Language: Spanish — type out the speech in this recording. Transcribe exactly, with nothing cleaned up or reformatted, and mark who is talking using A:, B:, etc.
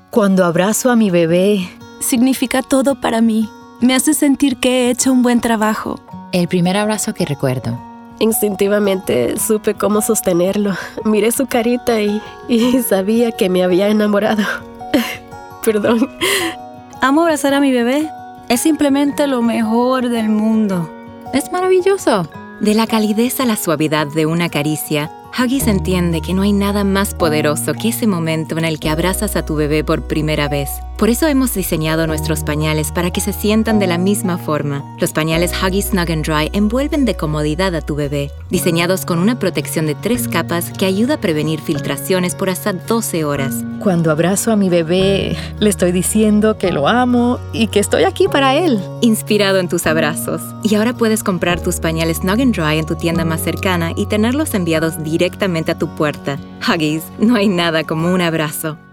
A: Cuando abrazo a mi bebé,
B: significa todo para mí. Me hace sentir que he hecho un buen trabajo.
C: El primer abrazo que recuerdo.
D: Instintivamente supe cómo sostenerlo. Miré su carita y, y sabía que me había enamorado. Perdón.
B: Amo abrazar a mi bebé. Es simplemente lo mejor del mundo.
C: Es maravilloso. De la calidez a la suavidad de una caricia, Huggies entiende que no hay nada más poderoso que ese momento en el que abrazas a tu bebé por primera vez. Por eso hemos diseñado nuestros pañales para que se sientan de la misma forma. Los pañales Huggies Snug and Dry envuelven de comodidad a tu bebé, diseñados con una protección de tres capas que ayuda a prevenir filtraciones por hasta doce horas.
A: Cuando abrazo a mi bebé, le estoy diciendo que lo amo y que estoy aquí para él.
C: Inspirado en tus abrazos. Y ahora puedes comprar tus pañales Snug and Dry en tu tienda más cercana y tenerlos enviados directamente a tu puerta. Huggies, no hay nada como un abrazo.